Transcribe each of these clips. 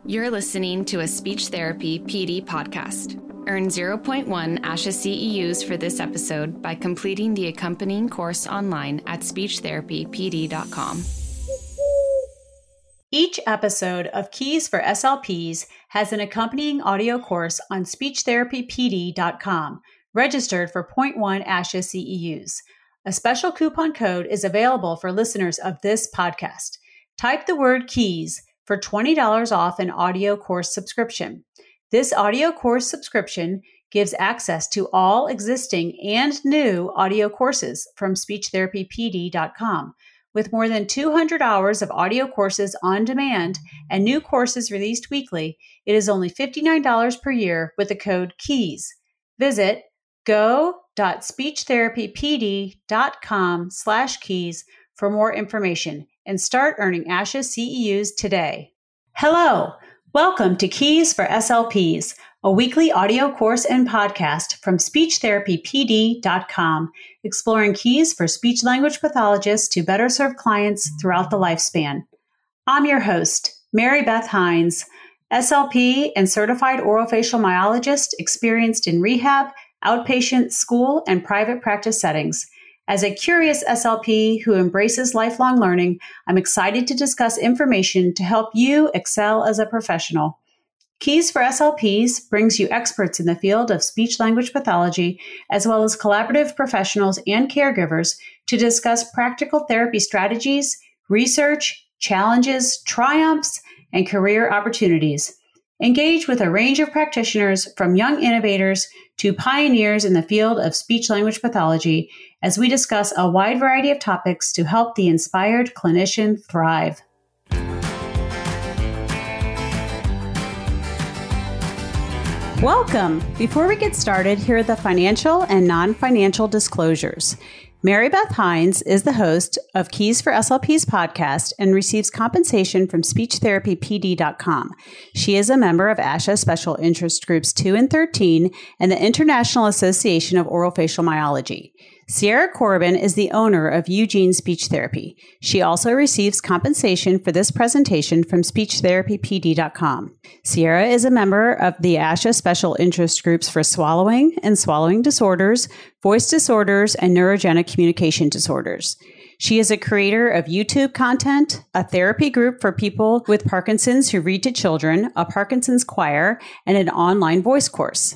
You're listening to a Speech Therapy PD podcast. Earn 0.1 ASHA CEUs for this episode by completing the accompanying course online at speechtherapypd.com. Each episode of Keys for SLPs has an accompanying audio course on speechtherapypd.com, registered for 0.1 ASHA CEUs. A special coupon code is available for listeners of this podcast. Type the word KEYS for $20 off an audio course subscription. This audio course subscription gives access to all existing and new audio courses from speechtherapypd.com. With more than 200 hours of audio courses on demand and new courses released weekly, it is only $59 per year with the code KEYS. Visit go.speechtherapypd.com/keys for more information and start earning ASHA CEUs today. Hello, welcome to Keys for SLPs, a weekly audio course and podcast from speechtherapypd.com, exploring keys for speech-language pathologists to better serve clients throughout the lifespan. I'm your host, Mary Beth Hines, SLP and certified orofacial myologist experienced in rehab, outpatient, school, and private practice settings. As a curious SLP who embraces lifelong learning, I'm excited to discuss information to help you excel as a professional. Keys for SLPs brings you experts in the field of speech-language pathology, as well as collaborative professionals and caregivers to discuss practical therapy strategies, research, challenges, triumphs, and career opportunities. Engage with a range of practitioners from young innovators to pioneers in the field of speech-language pathology as we discuss a wide variety of topics to help the inspired clinician thrive. Welcome. Before we get started, here are the financial and non-financial disclosures. Mary Beth Hines is the host of Keys for SLPs podcast and receives compensation from speechtherapypd.com. She is a member of ASHA Special Interest Groups 2 and 13 and the International Association of Orofacial Myology. Sierra Corbin is the owner of Eugene Speech Therapy. She also receives compensation for this presentation from speechtherapypd.com. Sierra is a member of the ASHA Special Interest Groups for swallowing and swallowing disorders, voice disorders, and neurogenic communication disorders. She is a creator of YouTube content, a therapy group for people with Parkinson's who read to children, a Parkinson's choir, and an online voice course.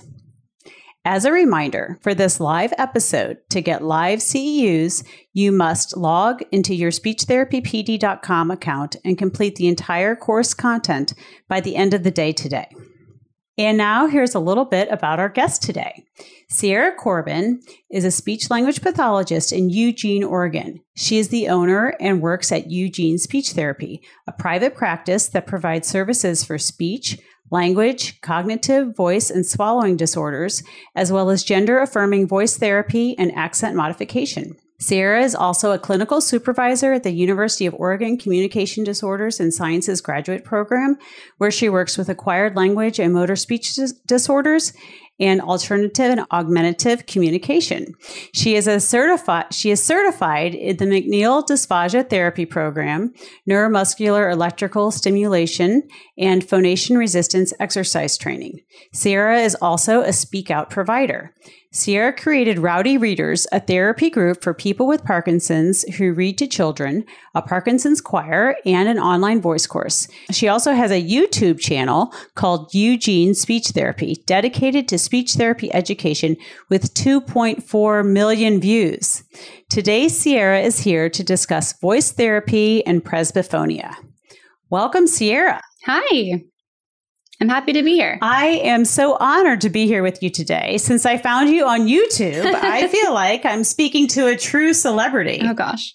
As a reminder, for this live episode, to get live CEUs, you must log into your speechtherapypd.com account and complete the entire course content by the end of the day today. And now here's a little bit about our guest today. Sierra Corbin is a speech-language pathologist in Eugene, Oregon. She is the owner and works at Eugene Speech Therapy, a private practice that provides services for speech, language, cognitive, voice, and swallowing disorders, as well as gender-affirming voice therapy and accent modification. Sierra is also a clinical supervisor at the University of Oregon Communication Disorders and Sciences graduate program, where she works with acquired language and motor speech disorders and alternative and augmentative communication. She is certified in the McNeil Dysphagia Therapy Program, neuromuscular electrical stimulation, and phonation resistance exercise training. Sierra is also a Speak Out provider. Sierra created Rowdy Readers, a therapy group for people with Parkinson's who read to children, a Parkinson's choir, and an online voice course. She also has a YouTube channel called Eugene Speech Therapy, dedicated to speech therapy education with 2.4 million views. Today, Sierra is here to discuss voice therapy and presbyphonia. Welcome, Sierra. Hi. I'm happy to be here. I am so honored to be here with you today. Since I found you on YouTube, I feel like I'm speaking to a true celebrity. Oh, gosh.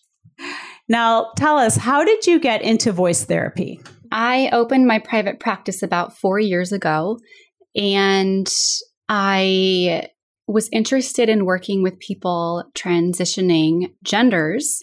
Now, tell us, how did you get into voice therapy? I opened my private practice about 4 years ago, and I was interested in working with people transitioning genders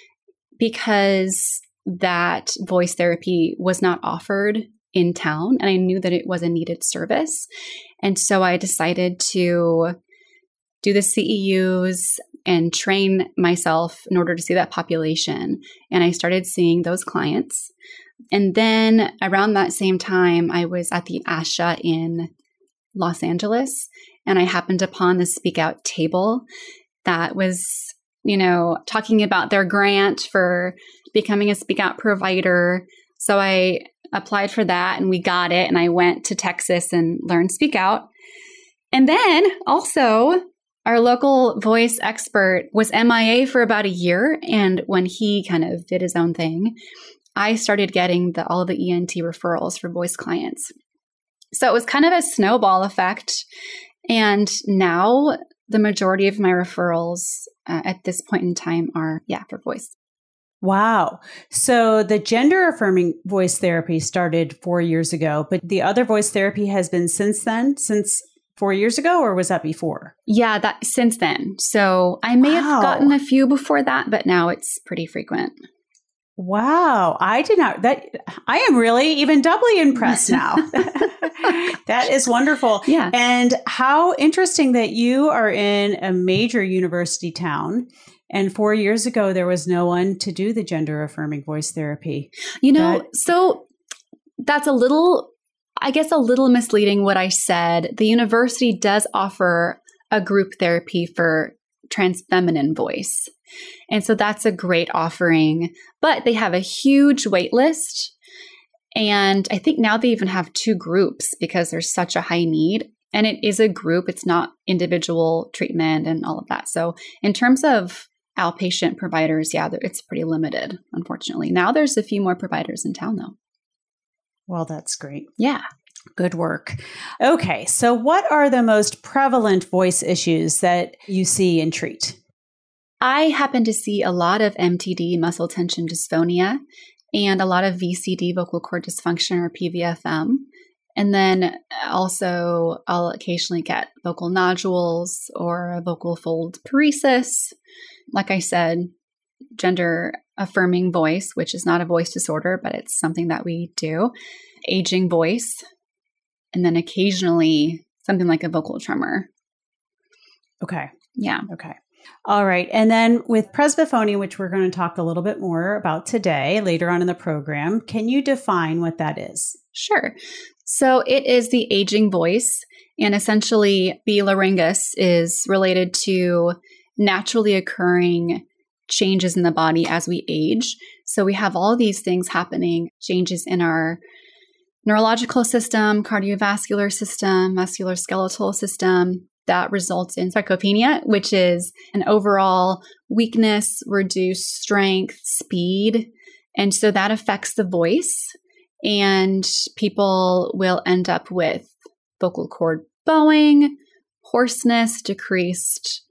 because that voice therapy was not offered in town, and I knew that it was a needed service. And so I decided to do the CEUs and train myself in order to see that population. And I started seeing those clients. And then around that same time, I was at the ASHA in Los Angeles, and I happened upon the Speak Out table that was, talking about their grant for becoming a Speak Out provider. So I applied for that and we got it. And I went to Texas and learned Speak Out. And then also our local voice expert was MIA for about a year. And when he kind of did his own thing, I started getting all the ENT referrals for voice clients. So it was kind of a snowball effect. And now the majority of my referrals at this point in time are, for voice. Wow. So the gender affirming voice therapy started 4 years ago, but the other voice therapy has been since 4 years ago, or was that before? Yeah, that since then. So I may have gotten a few before that, but now it's pretty frequent. Wow. I am really even doubly impressed now. That is wonderful. Yeah. And how interesting that you are in a major university town. And 4 years ago, there was no one to do the gender affirming voice therapy. So that's a little misleading what I said. The university does offer a group therapy for trans feminine voice. And so that's a great offering, but they have a huge wait list. And I think now they even have 2 groups because there's such a high need. And it is a group. It's not individual treatment and all of that. So in terms of outpatient providers, it's pretty limited, unfortunately. Now there's a few more providers in town, though. Well, that's great. Yeah. Good work. Okay. So what are the most prevalent voice issues that you see and treat? I happen to see a lot of MTD, muscle tension dysphonia, and a lot of VCD, vocal cord dysfunction, or PVFM. And then also I'll occasionally get vocal nodules or a vocal fold paresis. Like I said, gender affirming voice, which is not a voice disorder, but it's something that we do. Aging voice. And then occasionally something like a vocal tremor. Okay. Yeah. Okay. All right. And then with presbyphonia, which we're going to talk a little bit more about today, later on in the program, can you define what that is? Sure. So it is the aging voice. And essentially, B. laryngus is related to naturally occurring changes in the body as we age. So we have all these things happening, changes in our neurological system, cardiovascular system, musculoskeletal system that results in sarcopenia, which is an overall weakness, reduced strength, speed. And so that affects the voice, and people will end up with vocal cord bowing, hoarseness, decreased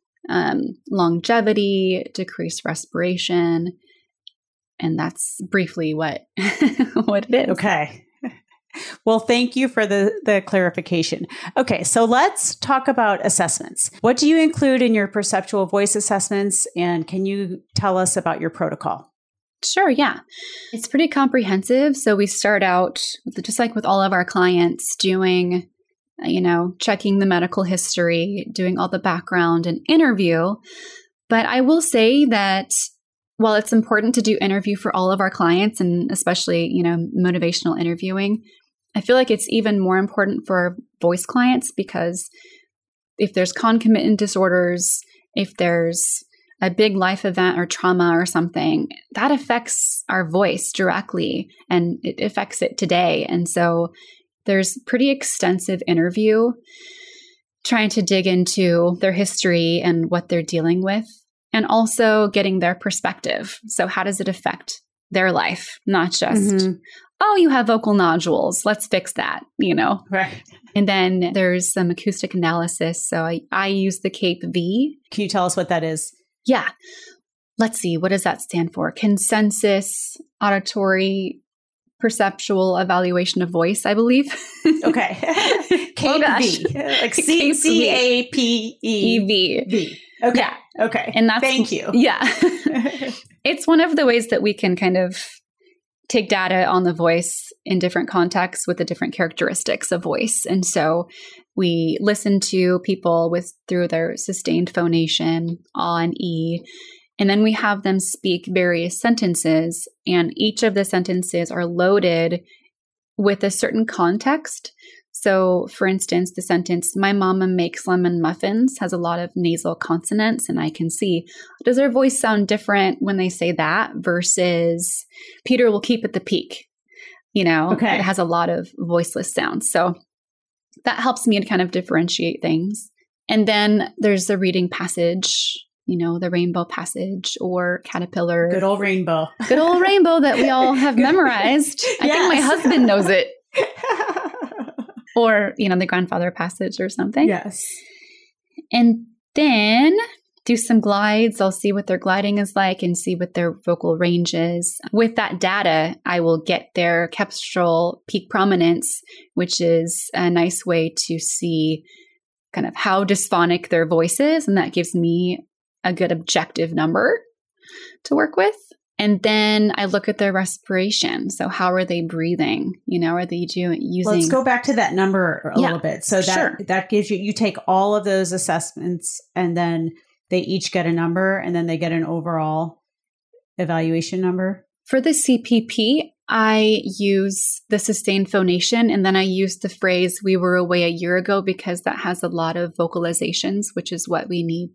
longevity, decreased respiration. And that's briefly what it is. Okay. Well, thank you for the clarification. Okay, so let's talk about assessments. What do you include in your perceptual voice assessments, and can you tell us about your protocol? Sure, yeah. It's pretty comprehensive. So we start out, just like with all of our clients, doing, checking the medical history, doing all the background and interview. But I will say that while it's important to do interview for all of our clients, and especially, motivational interviewing, I feel like it's even more important for our voice clients, because if there's concomitant disorders, if there's a big life event or trauma or something, that affects our voice directly, and it affects it today. And so there's pretty extensive interview trying to dig into their history and what they're dealing with, and also getting their perspective. So how does it affect their life? Not just, oh, you have vocal nodules, let's fix that, Right. And then there's some acoustic analysis. So I use the CAPE V. Can you tell us what that is? Yeah. Let's see. What does that stand for? Consensus Auditory Perceptual Evaluation of Voice, I believe. Okay. CAPE V. Like CAPE-V. Okay. Yeah. Okay. And thank you. Yeah. It's one of the ways that we can kind of take data on the voice in different contexts with the different characteristics of voice. And so we listen to people through their sustained phonation, ah and e, And then we have them speak various sentences, and each of the sentences are loaded with a certain context. So, for instance, the sentence, "My mama makes lemon muffins," has a lot of nasal consonants, and I can see, does their voice sound different when they say that versus "Peter will keep at the peak"? You know, Okay. It has a lot of voiceless sounds. So that helps me to kind of differentiate things. And then there's the reading passage, you know, the rainbow passage or caterpillar. Good old rainbow. Good old rainbow that we all have memorized. I think my husband knows it. Or, you know, the grandfather passage or something. Yes. And then do some glides. I'll see what their gliding is like and see what their vocal range is. With that data, I will get their cepstral peak prominence, which is a nice way to see kind of how dysphonic their voice is. And that gives me a good objective number to work with. And then I look at their respiration. So how are they breathing? You know, are they using... Let's go back to that number a little bit. So that gives you take all of those assessments and then they each get a number and then they get an overall evaluation number. For the CPP, I use the sustained phonation and then I use the phrase "we were away a year ago" because that has a lot of vocalizations, which is what we need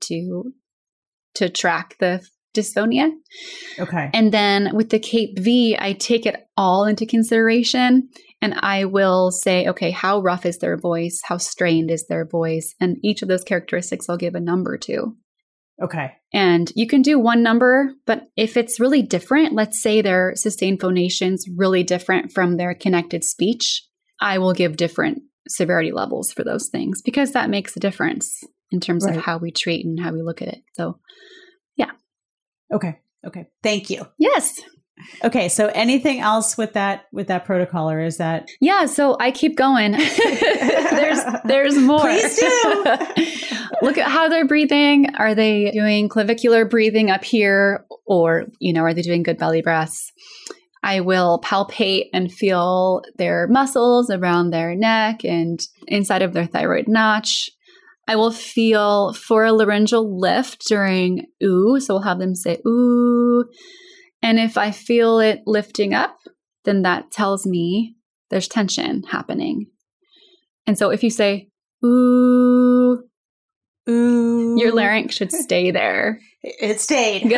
to track the dysphonia. Okay. And then with the CAPE V, I take it all into consideration and I will say, okay, how rough is their voice? How strained is their voice? And each of those characteristics I'll give a number to. Okay. And you can do one number, but if it's really different, let's say their sustained phonation's really different from their connected speech, I will give different severity levels for those things because that makes a difference in terms of how we treat and how we look at it. So, yeah. Okay. Thank you. Yes. Okay. So anything else with that protocol, or is that? Yeah. So I keep going. there's more. Please do. Look at how they're breathing. Are they doing clavicular breathing up here, or, you know, are they doing good belly breaths? I will palpate and feel their muscles around their neck and inside of their thyroid notch. I will feel pharyngeal lift during ooh. So we'll have them say ooh. And if I feel it lifting up, then that tells me there's tension happening. And so if you say ooh, ooh, your larynx should stay there. It stayed. Good.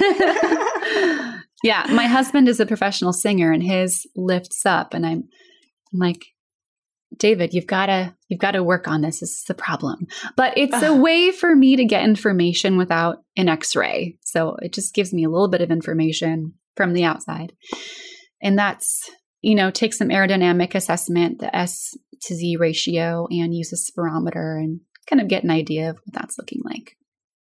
Okay. Yeah. My husband is a professional singer and his lifts up. And I'm like, David, you've got to work on this. This is the problem. But it's a way for me to get information without an X-ray. So it just gives me a little bit of information from the outside. And that's, you know, take some aerodynamic assessment, the S to Z ratio, and use a spirometer and kind of get an idea of what that's looking like.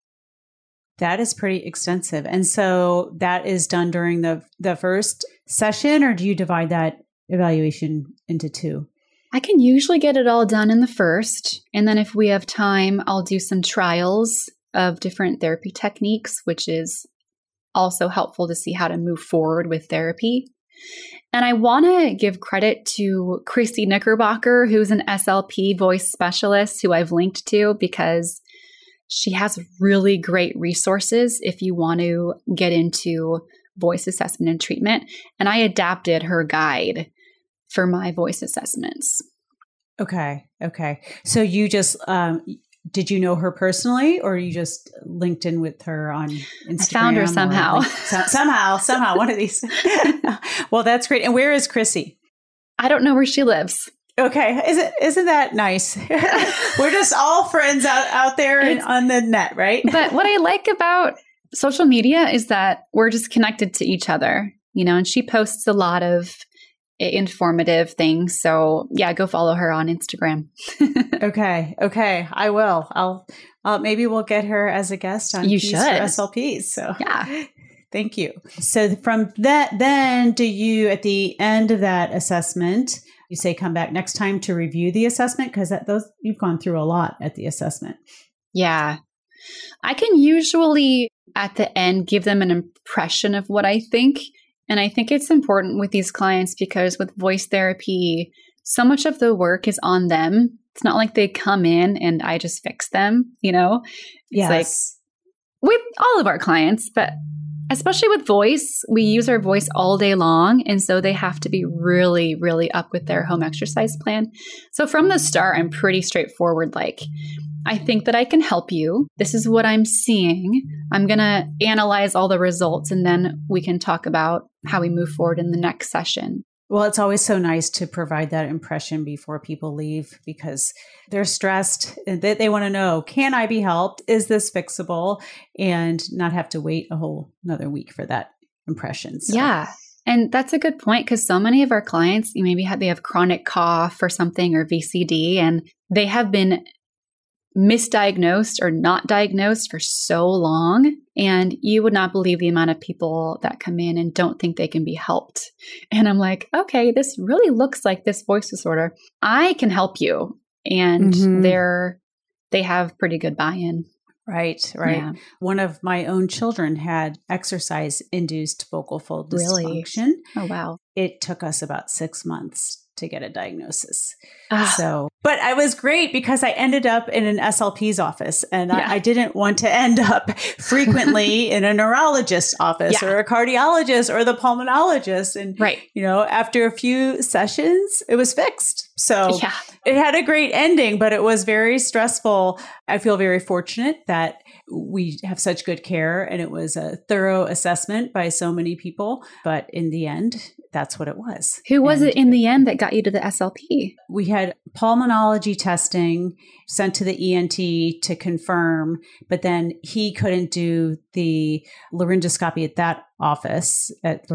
That is pretty extensive. And so that is done during the first session, or do you divide that evaluation into two? I can usually get it all done in the first. And then if we have time, I'll do some trials of different therapy techniques, which is also helpful to see how to move forward with therapy. And I want to give credit to Chrissy Knickerbocker, who's an SLP voice specialist who I've linked to, because she has really great resources if you want to get into voice assessment and treatment. And I adapted her guide for my voice assessments. Okay. So you just, did you know her personally, or you just linked in with her on Instagram? I found her somehow. Somehow, one of these. Well, that's great. And where is Chrissy? I don't know where she lives. Okay. Isn't that nice? We're just all friends out there on the net, right? But what I like about social media is that we're just connected to each other, you know, and she posts a lot of informative things. So yeah, go follow her on Instagram. Okay. I will. I'll maybe we'll get her as a guest on Keys for SLPs. So yeah. Thank you. So from that, then do you, at the end of that assessment, you say come back next time to review the assessment? Because you've gone through a lot at the assessment. Yeah. I can usually at the end give them an impression of what I think. And I think it's important with these clients because with voice therapy, so much of the work is on them. It's not like they come in and I just fix them, you know? It's like with all of our clients, but especially with voice, we use our voice all day long. And so they have to be really, really up with their home exercise plan. So from the start, I'm pretty straightforward. Like, I think that I can help you. This is what I'm seeing. I'm going to analyze all the results, and then we can talk about how we move forward in the next session. Well, it's always so nice to provide that impression before people leave, because they're stressed and they want to know, can I be helped? Is this fixable? And not have to wait a whole another week for that impression. So. Yeah. And that's a good point, because so many of our clients, they have chronic cough or something, or VCD, and they have been misdiagnosed or not diagnosed for so long. And you would not believe the amount of people that come in and don't think they can be helped. And I'm like, okay, this really looks like this voice disorder. I can help you. And they have pretty good buy-in. Right. Yeah. One of my own children had exercise-induced vocal fold dysfunction. Really? Oh, wow. It took us about 6 months to get a diagnosis. But I was great because I ended up in an SLP's office, and I didn't want to end up frequently in a neurologist's office or a cardiologist or the pulmonologist. And, after a few sessions, it was fixed. So it had a great ending, but it was very stressful. I feel very fortunate that we have such good care, and it was a thorough assessment by so many people. But in the end, that's what it was. Who was it in the end that got you to the SLP? We had pulmonology testing sent to the ENT to confirm, but then he couldn't do the laryngoscope at that office.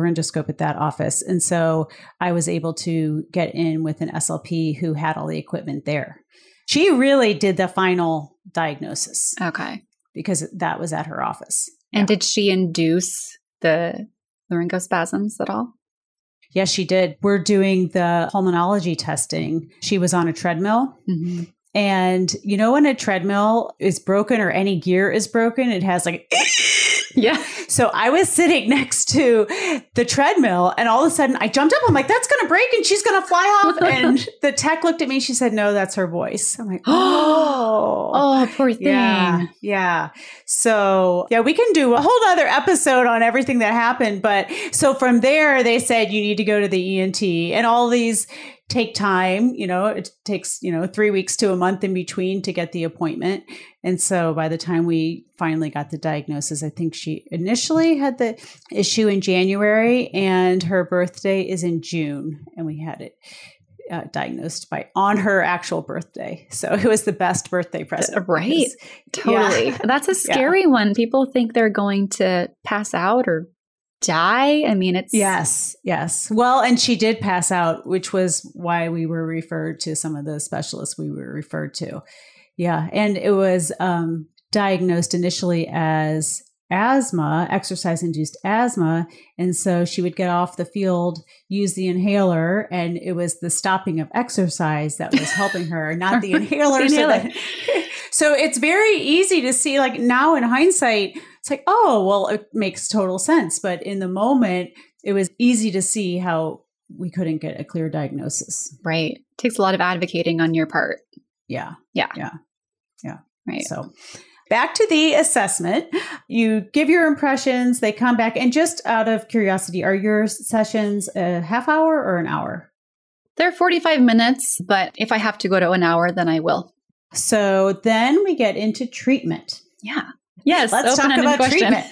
And so I was able to get in with an SLP who had all the equipment there. She really did the final diagnosis. Okay. Because that was at her office. And did she induce the laryngospasms at all? Yes, she did. We're doing the pulmonology testing. She was on a treadmill. Mm-hmm. And when a treadmill is broken or any gear is broken, it has like... Yeah. So I was sitting next to the treadmill, and all of a sudden I jumped up. I'm like, that's going to break and she's going to fly off. And the tech looked at me. She said, no, that's her voice. I'm like, oh, poor thing. Yeah. So we can do a whole other episode on everything that happened. But so from there, they said, you need to go to the ENT, and all these take time. It takes, 3 weeks to a month in between to get the appointment. And so by the time we finally got the diagnosis, I think she initially had the issue in January, and her birthday is in June. And we had it diagnosed on her actual birthday. So it was the best birthday present. Right. Totally. Yeah. That's a scary one. People think they're going to pass out or die. I mean, it's... Yes. Well, and she did pass out, which was why we were referred to some of the specialists we were referred to. Yeah. And it was diagnosed initially as asthma, exercise-induced asthma. And so she would get off the field, use the inhaler, and it was the stopping of exercise that was helping her, not the inhaler. So it's very easy to see, like now in hindsight, it's like, oh, well, it makes total sense. But in the moment, it was easy to see how we couldn't get a clear diagnosis. Right. It takes a lot of advocating on your part. Yeah. Right. So back to the assessment, you give your impressions, they come back. And just out of curiosity, are your sessions a half hour or an hour? They're 45 minutes, but if I have to go to an hour, then I will. So then we get into treatment. Yeah. Yes. Let's talk about treatment.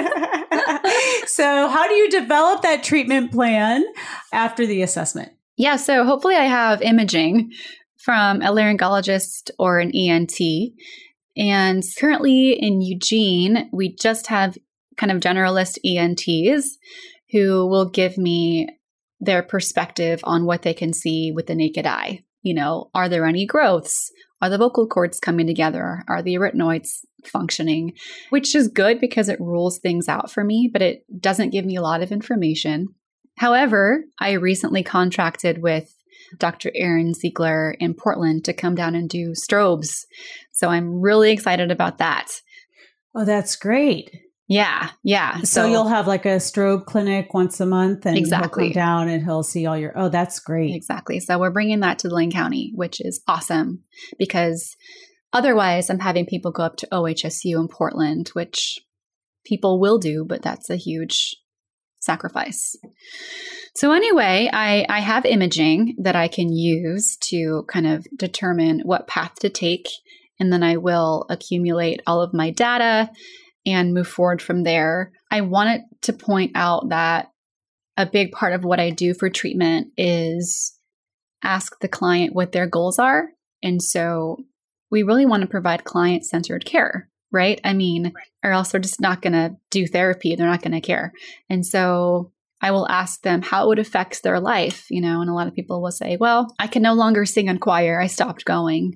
So how do you develop that treatment plan after the assessment? Yeah. So hopefully I have imaging from a laryngologist or an ENT. And currently in Eugene, we just have kind of generalist ENTs who will give me their perspective on what they can see with the naked eye. Are there any growths? Are the vocal cords coming together? Are the arytenoids functioning? Which is good because it rules things out for me, but it doesn't give me a lot of information. However, I recently contracted with Dr. Aaron Ziegler in Portland to come down and do strobes. So I'm really excited about that. Oh, that's great. Yeah. So you'll have like a strobe clinic once a month, and exactly. He'll come down and he'll see all your, that's great. Exactly. So we're bringing that to Lane County, which is awesome because Otherwise, I'm having people go up to OHSU in Portland, which people will do, but that's a huge sacrifice. So anyway, I have imaging that I can use to kind of determine what path to take. And then I will accumulate all of my data and move forward from there. I wanted to point out that a big part of what I do for treatment is ask the client what their goals are. And so we really want to provide client-centered care, right? I mean, or else they're just not going to do therapy. They're not going to care. And so I will ask them how it affects their life, and a lot of people will say, well, I can no longer sing in choir. I stopped going,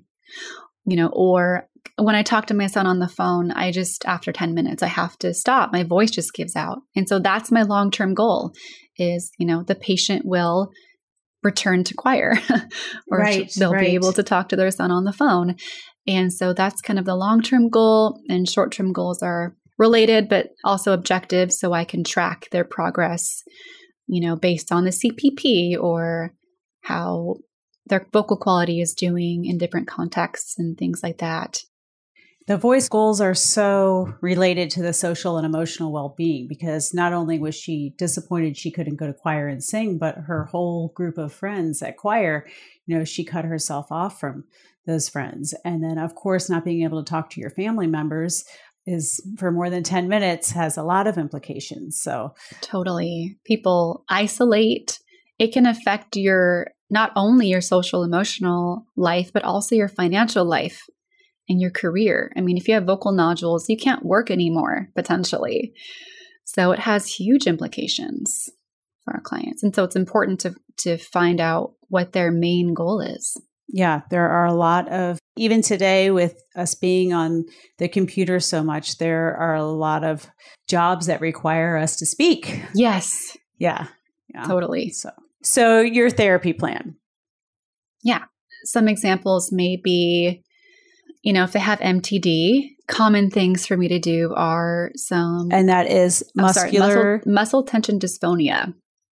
or when I talk to my son on the phone, after 10 minutes, I have to stop. My voice just gives out. And so that's my long-term goal is, the patient will return to choir or they'll be able to talk to their son on the phone. And so that's kind of the long-term goal, and short-term goals are related, but also objective. So I can track their progress, based on the CPP or how their vocal quality is doing in different contexts and things like that. The voice goals are so related to the social and emotional well-being, because not only was she disappointed she couldn't go to choir and sing, but her whole group of friends at choir, she cut herself off from those friends. And then, of course, not being able to talk to your family members is for more than 10 minutes has a lot of implications. So totally. People isolate. It can affect not only your social emotional life, but also your financial life and your career. I mean, if you have vocal nodules, you can't work anymore, potentially. So it has huge implications for our clients. And so it's important to find out what their main goal is. Yeah, there are a lot of, even today with us being on the computer so much, there are a lot of jobs that require us to speak. Yes. Yeah. Totally. So your therapy plan. Yeah. Some examples may be, if they have MTD, common things for me to do are and that is muscle tension dysphonia.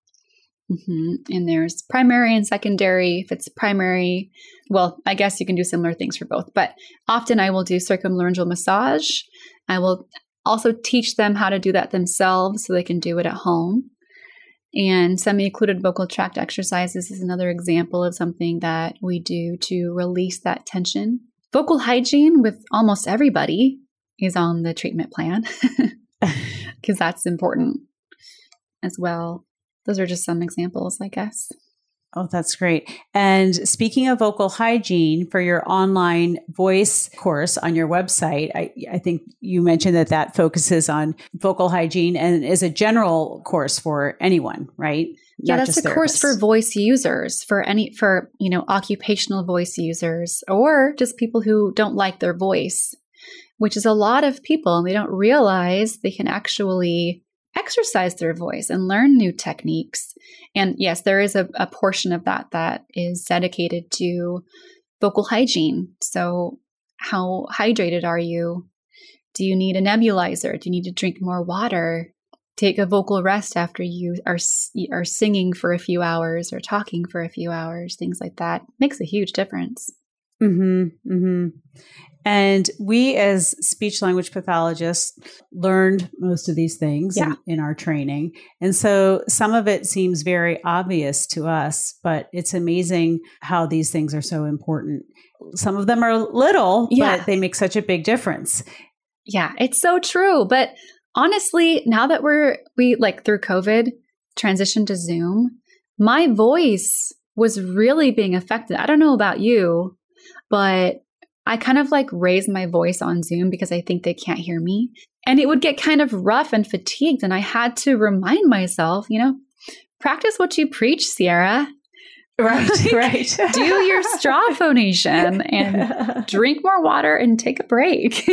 Mm-hmm. And there's primary and secondary. If it's primary, well, I guess you can do similar things for both, but often I will do circumlaryngeal massage. I will also teach them how to do that themselves so they can do it at home. And semi-occluded vocal tract exercises is another example of something that we do to release that tension. Vocal hygiene with almost everybody is on the treatment plan because that's important as well. Those are just some examples, I guess. Oh, that's great. And speaking of vocal hygiene, for your online voice course on your website, I think you mentioned that focuses on vocal hygiene and is a general course for anyone, right? Yeah, that's a course for voice users, for occupational voice users, or just people who don't like their voice, which is a lot of people, and they don't realize they can actually exercise their voice and learn new techniques. And yes, there is a portion of that is dedicated to vocal hygiene. So how hydrated are you? Do you need a nebulizer? Do you need to drink more water? Take a vocal rest after you are singing for a few hours or talking for a few hours, things like that. Makes a huge difference. Mm-hmm. Mm-hmm. And we as speech language pathologists learned most of these things in our training. And so some of it seems very obvious to us, but it's amazing how these things are so important. Some of them are little, but they make such a big difference. Yeah, it's so true. But honestly, now that we through COVID transitioned to Zoom, my voice was really being affected. I don't know about you, but I kind of raise my voice on Zoom because I think they can't hear me. And it would get kind of rough and fatigued. And I had to remind myself, practice what you preach, Sierra. Right, right. Do your straw phonation and drink more water and take a break.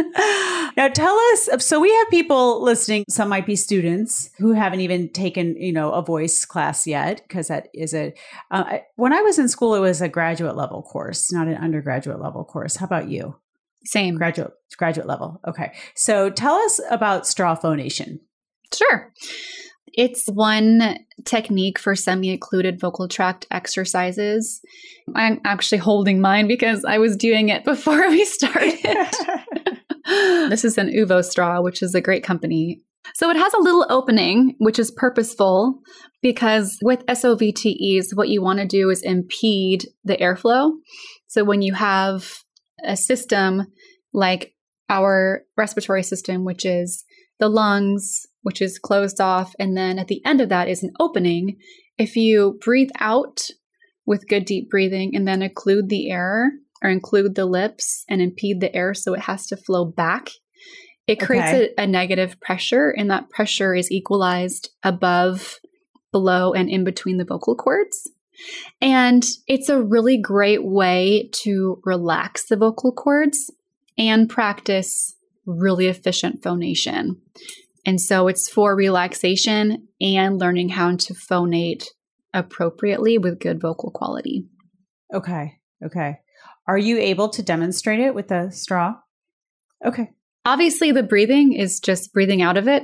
Now tell us, so we have people listening, some might be students who haven't even taken, a voice class yet, because that is when I was in school, it was a graduate level course, not an undergraduate level course. How about you? Same. Graduate level. Okay. So tell us about straw phonation. Sure. It's one technique for semi-occluded vocal tract exercises. I'm actually holding mine because I was doing it before we started. This is an Uvo straw, which is a great company. So it has a little opening, which is purposeful because with SOVTEs, what you want to do is impede the airflow. So when you have a system like our respiratory system, which is the lungs, which is closed off, and then at the end of that is an opening. If you breathe out with good deep breathing and then occlude the air or include the lips and impede the air so it has to flow back, it creates a negative pressure, and that pressure is equalized above, below, and in between the vocal cords. And it's a really great way to relax the vocal cords and practice really efficient phonation. And so it's for relaxation and learning how to phonate appropriately with good vocal quality. Okay. Are you able to demonstrate it with the straw? Okay. Obviously, the breathing is just breathing out of it.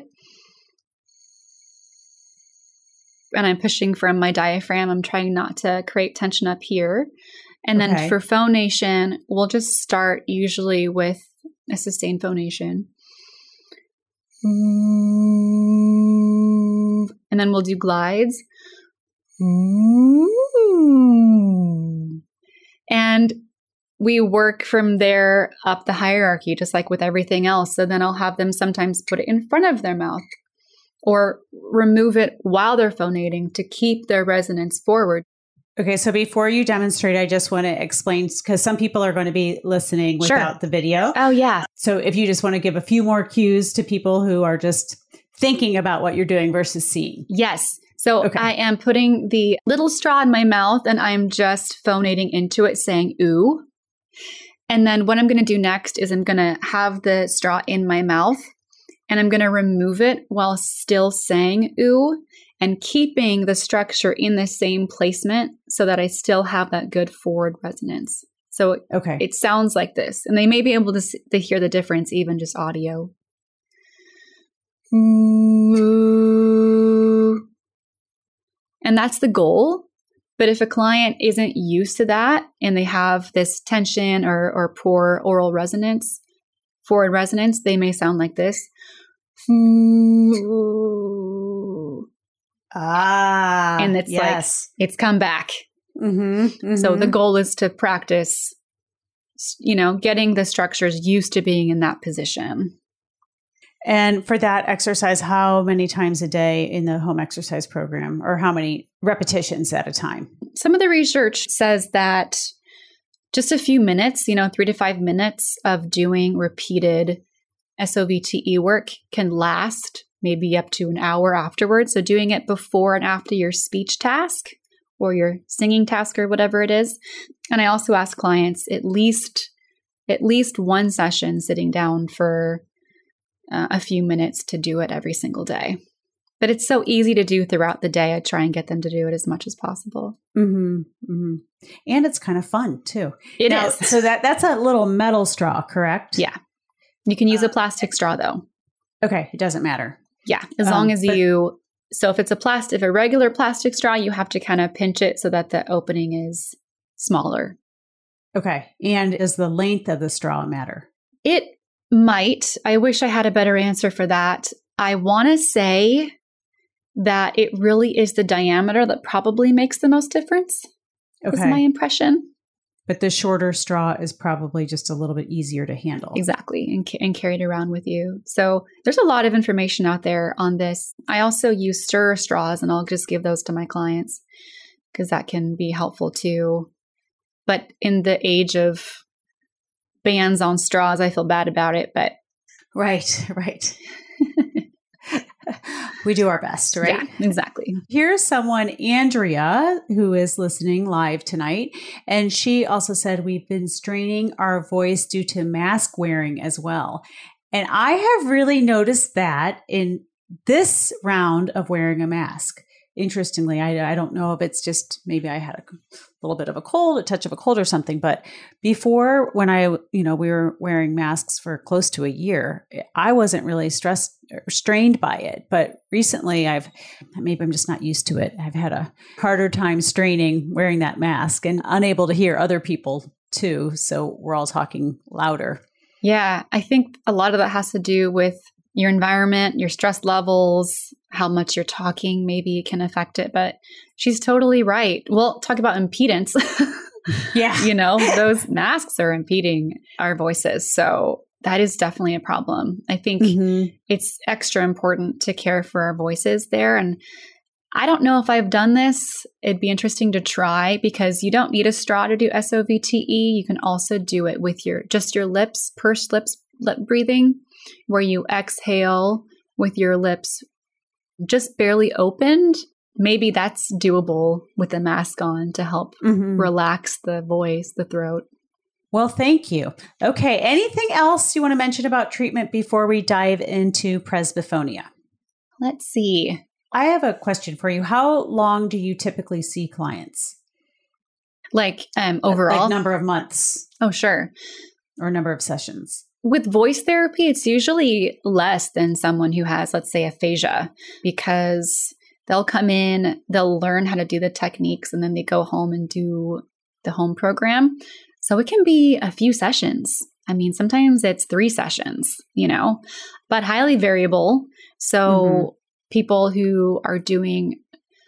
And I'm pushing from my diaphragm. I'm trying not to create tension up here. And then for phonation, we'll just start usually with a sustained phonation. And then we'll do glides. And we work from there up the hierarchy, just like with everything else. So then I'll have them sometimes put it in front of their mouth or remove it while they're phonating to keep their resonance forward. Okay, so before you demonstrate, I just want to explain, because some people are going to be listening without the video. Oh, yeah. So if you just want to give a few more cues to people who are just thinking about what you're doing versus seeing. Yes. So I am putting the little straw in my mouth and I'm just phonating into it saying ooh. And then what I'm going to do next is I'm going to have the straw in my mouth and I'm going to remove it while still saying ooh and keeping the structure in the same placement so that I still have that good forward resonance. So it sounds like this. And they may be able to hear the difference, even just audio. Ooh. And that's the goal. But if a client isn't used to that and they have this tension or poor oral resonance, forward resonance, they may sound like this. And it's like, it's come back. So the goal is to practice, getting the structures used to being in that position. And for that exercise, how many times a day in the home exercise program, or how many repetitions at a time? Some of the research says that just a few minutes, 3 to 5 minutes of doing repeated SOVTE work can last maybe up to an hour afterwards. So doing it before and after your speech task or your singing task or whatever it is. And I also ask clients at least one session sitting down for a few minutes to do it every single day. But it's so easy to do throughout the day. I try and get them to do it as much as possible. And it's kind of fun too. It is. So that's a little metal straw, correct? Yeah. You can use a plastic straw though. Okay. It doesn't matter. Yeah. As long as so if it's a regular plastic straw, you have to kind of pinch it so that the opening is smaller. Okay. And does the length of the straw matter? It might. I wish I had a better answer for that. I want to say that it really is the diameter that probably makes the most difference. Is my impression. But the shorter straw is probably just a little bit easier to handle. Exactly. And carried around with you. So there's a lot of information out there on this. I also use stir straws, and I'll just give those to my clients because that can be helpful too. But in the age of bans on straws, I feel bad about it, but right. We do our best, right? Yeah, exactly. Here's someone, Andrea, who is listening live tonight. And she also said, we've been straining our voice due to mask wearing as well. And I have really noticed that in this round of wearing a mask. interestingly, I don't know if it's just maybe I had a little bit of a cold, a touch of a cold or something. But before, when we were wearing masks for close to a year, I wasn't really strained by it. But recently maybe I'm just not used to it. I've had a harder time straining wearing that mask and unable to hear other people too. So we're all talking louder. Yeah, I think a lot of that has to do with your environment, your stress levels, how much you're talking, maybe can affect it. But she's totally right. Well, talk about impedance. Yeah. Those masks are impeding our voices. So that is definitely a problem. I think it's extra important to care for our voices there. And I don't know if I've done this. It'd be interesting to try because you don't need a straw to do SOVTE. You can also do it with your lips, pursed lips, lip breathing, where you exhale with your lips just barely opened. Maybe that's doable with the mask on to help relax the voice, the throat. Well, thank you. Okay. Anything else you want to mention about treatment before we dive into presbyphonia? Let's see. I have a question for you. How long do you typically see clients? Like overall? Like number of months. Oh, sure. Or number of sessions. With voice therapy, it's usually less than someone who has, let's say, aphasia, because they'll come in, they'll learn how to do the techniques, and then they go home and do the home program. So it can be a few sessions. I mean, sometimes it's 3 sessions, but highly variable. So people who are doing,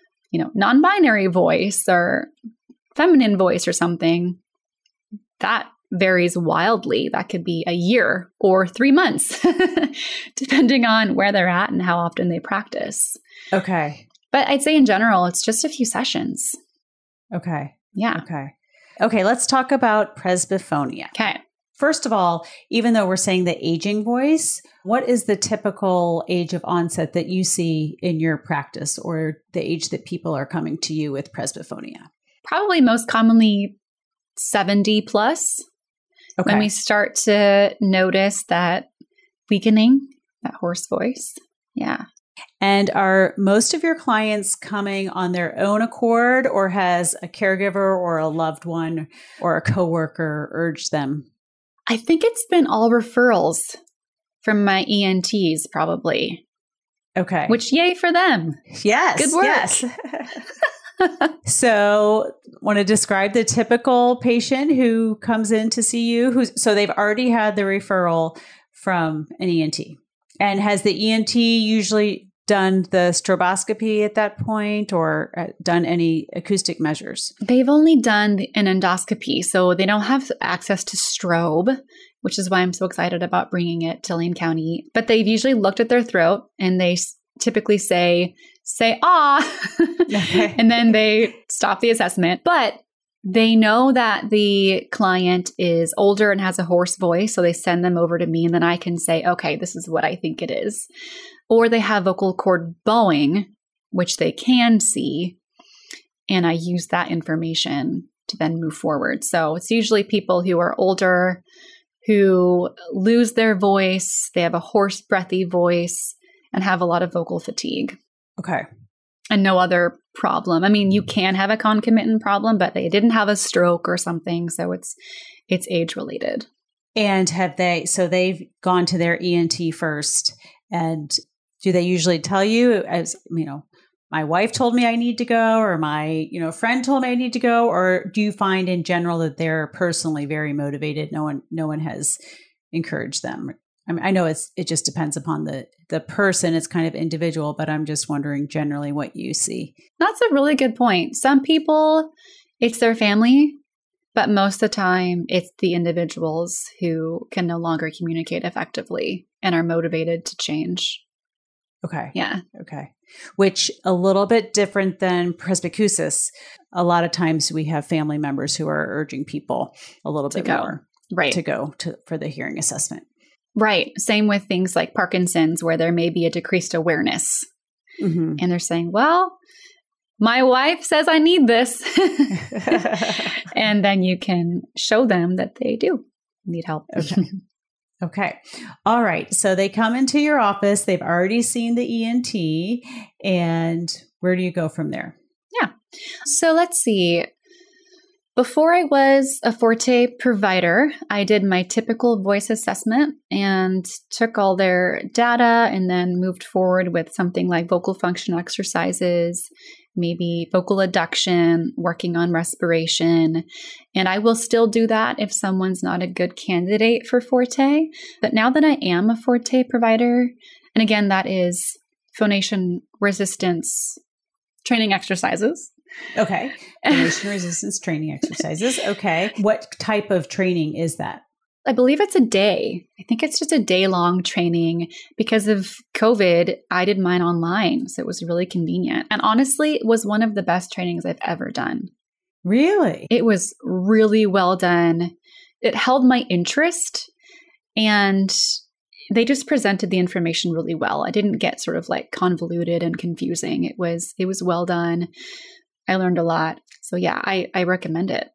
non-binary voice or feminine voice or something, that varies wildly. That could be a year or 3 months, depending on where they're at and how often they practice. Okay. But I'd say in general, it's just a few sessions. Okay. Yeah. Okay. Let's talk about presbyphonia. Okay. First of all, even though we're saying the aging voice, what is the typical age of onset that you see in your practice or the age that people are coming to you with presbyphonia? Probably most commonly 70 plus. Okay. When we start to notice that weakening, that hoarse voice. Yeah. And are most of your clients coming on their own accord, or has a caregiver or a loved one or a coworker urged them? I think it's been all referrals from my ENTs, probably. Okay. Which, yay for them. Yes. Good work. Yes. So, want to describe the typical patient who comes in to see you? So they've already had the referral from an ENT. And has the ENT usually done the stroboscopy at that point or done any acoustic measures? They've only done an endoscopy, so they don't have access to strobe, which is why I'm so excited about bringing it to Lane County. But they've usually looked at their throat and they typically say, ah, Okay. and then they stop the assessment. But they know that the client is older and has a hoarse voice, so they send them over to me, and then I can say, okay, this is what I think it is. Or they have vocal cord bowing, which they can see, and I use that information to then move forward. So it's usually people who are older, who lose their voice, they have a hoarse, breathy voice, and have a lot of vocal fatigue. Okay. And no other problem. I mean, you can have a concomitant problem, but they didn't have a stroke or something, so it's age related. And they've gone to their ENT first, and do they usually tell you, as my wife told me I need to go, or my friend told me I need to go, or do you find in general that they're personally very motivated? No one has encouraged them. I mean, I know it just depends upon the person. It's kind of individual, but I'm just wondering generally what you see. That's a really good point. Some people, it's their family, but most of the time it's the individuals who can no longer communicate effectively and are motivated to change. Okay. Yeah. Okay. Which a little bit different than presbycusis. A lot of times we have family members who are urging people a little bit more to go for the hearing assessment. Right. Same with things like Parkinson's, where there may be a decreased awareness. Mm-hmm. And they're saying, well, my wife says I need this. And then you can show them that they do need help. Okay. Okay. All right. So they come into your office. They've already seen the ENT. And where do you go from there? Yeah. So let's see. Before I was a Forte provider, I did my typical voice assessment and took all their data and then moved forward with something like vocal function exercises, maybe vocal adduction, working on respiration. And I will still do that if someone's not a good candidate for Forte. But now that I am a Forte provider, and again, that is phonation resistance training exercises. Okay. Phonation resistance training exercises. Okay. What type of training is that? I believe it's a day. I think it's just a day-long training. Because of COVID, I did mine online, so it was really convenient. And honestly, it was one of the best trainings I've ever done. Really? It was really well done. It held my interest, and they just presented the information really well. I didn't get sort of like convoluted and confusing. It was well done. I learned a lot. So yeah, I recommend it.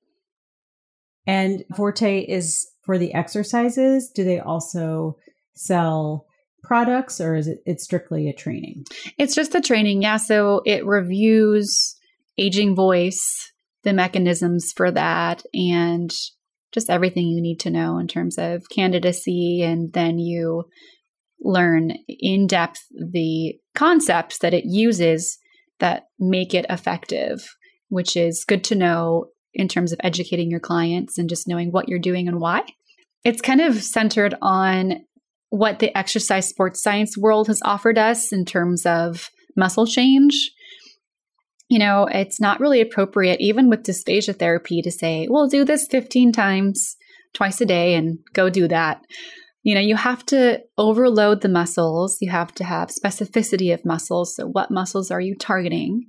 And Forte is for the exercises. Do they also sell products, or is it strictly a training? It's just a training. Yeah. So it reviews aging voice, the mechanisms for that, and just everything you need to know in terms of candidacy. And then you learn in depth the concepts that it uses that make it effective, which is good to know in terms of educating your clients and just knowing what you're doing and why. It's kind of centered on what the exercise sports science world has offered us in terms of muscle change. You know, it's not really appropriate, even with dysphagia therapy, to say, well, do this 15 times twice a day and go do that. You know, you have to overload the muscles. You have to have specificity of muscles. So what muscles are you targeting?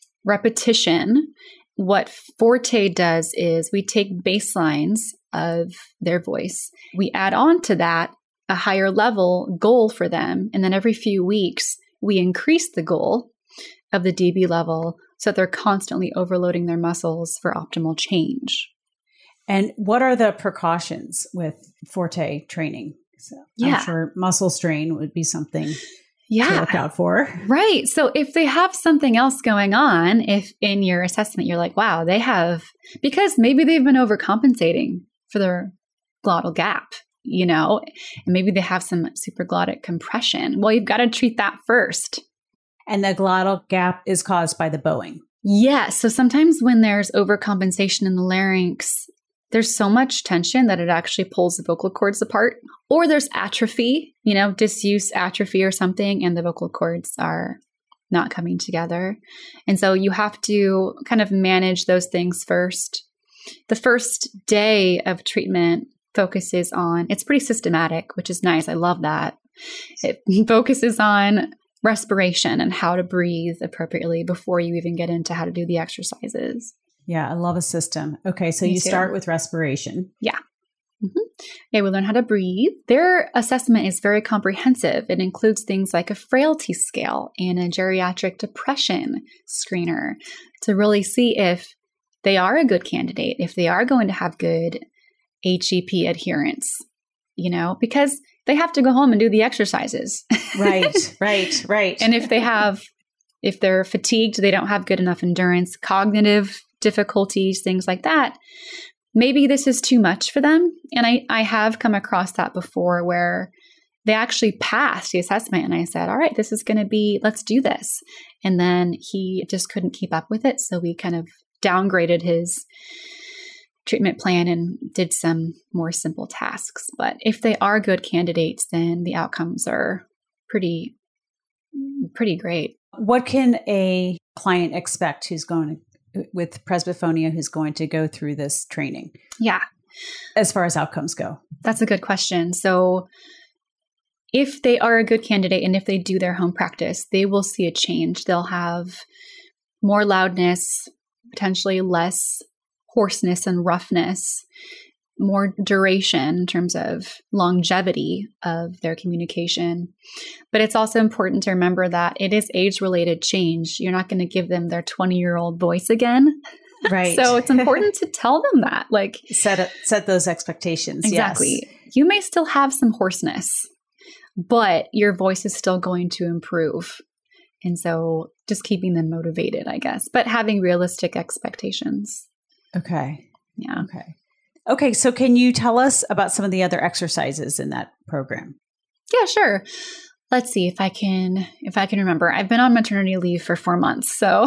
Repetition. What Forte does is we take baselines of their voice. We add on to that a higher level goal for them. And then every few weeks, we increase the goal of the dB level so that they're constantly overloading their muscles for optimal change. And what are the precautions with Forte training? So Yeah. I'm sure muscle strain would be something to Yeah. look out for. Right. So if they have something else going on, if in your assessment you're like, wow, they have, because maybe they've been overcompensating for their glottal gap, you know, and maybe they have some supraglottic compression. Well, you've got to treat that first. And the glottal gap is caused by the bowing. Yeah. So sometimes when there's overcompensation in the larynx, there's so much tension that it actually pulls the vocal cords apart. Or there's atrophy, you know, disuse atrophy or something, and the vocal cords are not coming together. And so you have to kind of manage those things first. The first day of treatment focuses on, it's pretty systematic, which is nice. I love that. It focuses on respiration and how to breathe appropriately before you even get into how to do the exercises. Yeah, I love a system. Okay, so Me you too. start with respiration. Yeah. Okay, we learn how to breathe. Their assessment is very comprehensive. It includes things like a frailty scale and a geriatric depression screener to really see if they are a good candidate, if they are going to have good HEP adherence, you know, because they have to go home and do the exercises. Right, right. And if they're fatigued, they don't have good enough endurance, cognitive difficulties, things like that, maybe this is too much for them. And I have come across that before where they actually passed the assessment and I said, all right, this is going to be, let's do this. And then he just couldn't keep up with it. So we kind of downgraded his treatment plan and did some more simple tasks. But if they are good candidates, then the outcomes are pretty great. What can a client expect who's going with presbyphonia, who's going to go through this training? Yeah. As far as outcomes go? That's a good question. So if they are a good candidate and if they do their home practice, they will see a change. They'll have more loudness, potentially less hoarseness and roughness, more duration in terms of longevity of their communication. But it's also important to remember that it is age-related change. You're not going to give them their 20-year-old voice again. Right. So it's important to tell them that. Like set those expectations. Exactly. Yes. You may still have some hoarseness, but your voice is still going to improve. And so just keeping them motivated, I guess, but having realistic expectations. Okay. Yeah. Okay. So can you tell us about some of the other exercises in that program? Yeah, sure. Let's see if I can remember. I've been on maternity leave for 4 months. So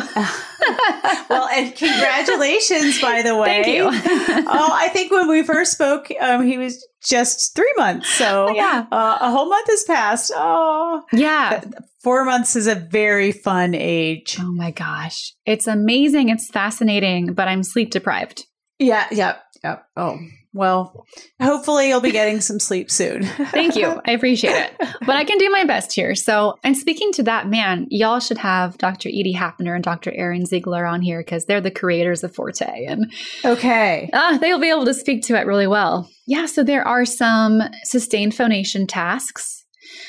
well, and congratulations, by the way. Thank you. I think when we first spoke, he was just 3 months. So a whole month has passed. Oh, yeah. 4 months is a very fun age. Oh my gosh. It's amazing. It's fascinating, but I'm sleep deprived. Yeah. Oh, well, hopefully you'll be getting some sleep soon. Thank you. I appreciate it. But I can do my best here. So, and speaking to that, man, y'all should have Dr. Edie Hapner and Dr. Aaron Ziegler on here because they're the creators of Forte. And they'll be able to speak to it really well. Yeah. So there are some sustained phonation tasks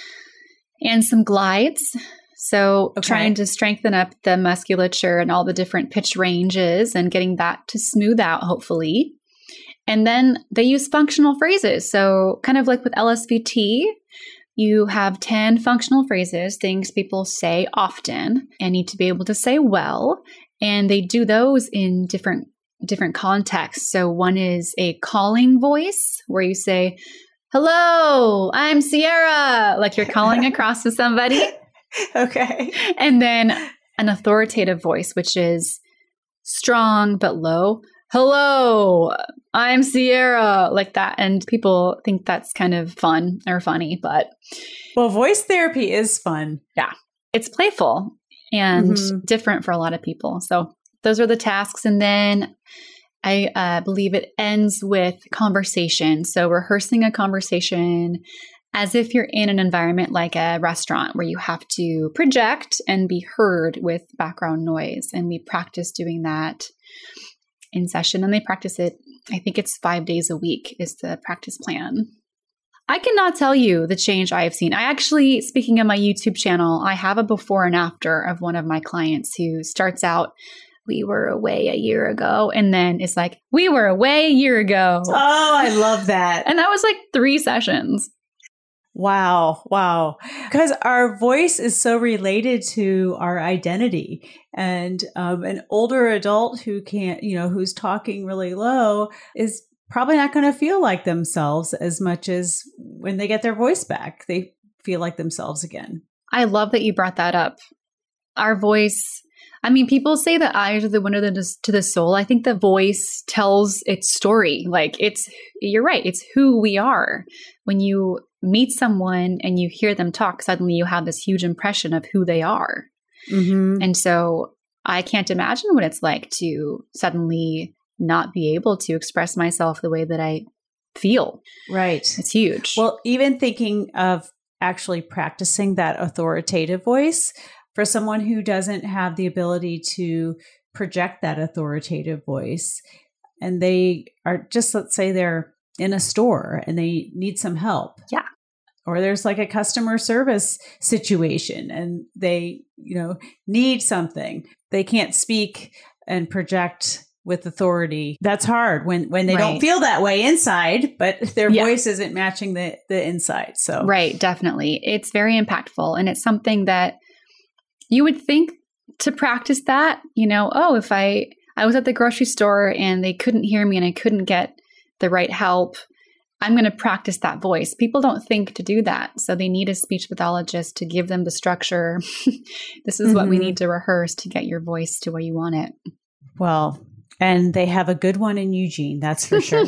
and some glides. So trying to strengthen up the musculature and all the different pitch ranges and getting that to smooth out, hopefully. And then they use functional phrases. So kind of like with LSVT, you have 10 functional phrases, things people say often and need to be able to say well. And they do those in different contexts. So one is a calling voice where you say, "Hello, I'm Sierra," like you're calling across to somebody. Okay. And then an authoritative voice, which is strong but low. "Hello, I'm Sierra," like that. And people think that's kind of fun or funny, but. Well, voice therapy is fun. Yeah. It's playful and different for a lot of people. So those are the tasks. And then I believe it ends with conversation. So rehearsing a conversation as if you're in an environment like a restaurant where you have to project and be heard with background noise. And we practice doing that in session, and they practice it. I think it's 5 days a week is the practice plan. I cannot tell you the change I have seen. I actually, speaking of my YouTube channel, I have a before and after of one of my clients who starts out, "We were away a year ago," and then it's like, "We were away a year ago." Oh, I love that. And that was like 3 sessions. Wow. Because our voice is so related to our identity. And an older adult who can't, who's talking really low is probably not going to feel like themselves as much as when they get their voice back. They feel like themselves again. I love that you brought that up. Our voice, people say the eyes are the window to the soul. I think the voice tells its story. Like you're right. It's who we are. When you meet someone and you hear them talk, suddenly you have this huge impression of who they are. Mm-hmm. And so I can't imagine what it's like to suddenly not be able to express myself the way that I feel. Right. It's huge. Well, even thinking of actually practicing that authoritative voice for someone who doesn't have the ability to project that authoritative voice, and they are just, let's say they're in a store and they need some help. Yeah. Or there's like a customer service situation and they, need something. They can't speak and project with authority. That's hard when they don't feel that way inside, but their voice isn't matching the inside. So right, definitely. It's very impactful. And it's something that you would think to practice that, if I was at the grocery store and they couldn't hear me and I couldn't get the right help, I'm going to practice that voice. People don't think to do that. So they need a speech pathologist to give them the structure. This is what we need to rehearse to get your voice to where you want it. Well, and they have a good one in Eugene, that's for sure.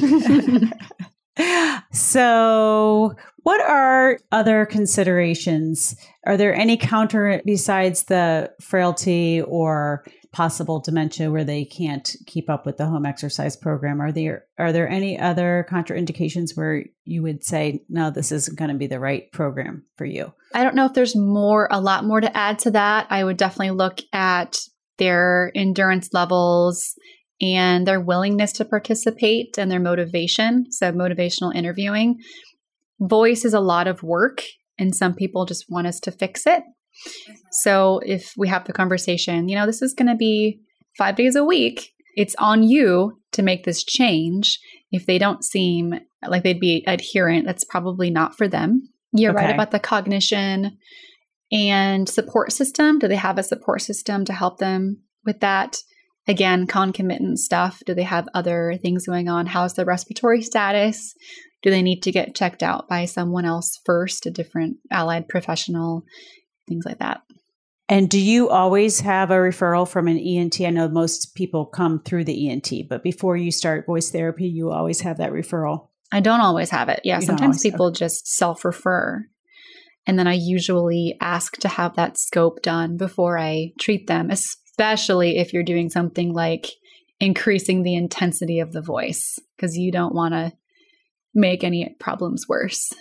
So what are other considerations? Are there any counter besides the frailty or possible dementia where they can't keep up with the home exercise program? Are there any other contraindications where you would say, no, this isn't going to be the right program for you? I don't know if there's a lot more to add to that. I would definitely look at their endurance levels and their willingness to participate and their motivation. So motivational interviewing. Voice is a lot of work, and some people just want us to fix it. So if we have the conversation, this is going to be 5 days a week, it's on you to make this change. If they don't seem like they'd be adherent, that's probably not for them. You're right about the cognition. And support system, do they have a support system to help them with that? Again, concomitant stuff. Do they have other things going on? How's the respiratory status? Do they need to get checked out by someone else first, a different allied professional, things like that? And do you always have a referral from an ENT? I know most people come through the ENT, but before you start voice therapy, you always have that referral. I don't always have it. Yeah, sometimes people just self-refer. And then I usually ask to have that scope done before I treat them, especially if you're doing something like increasing the intensity of the voice, because you don't want to make any problems worse.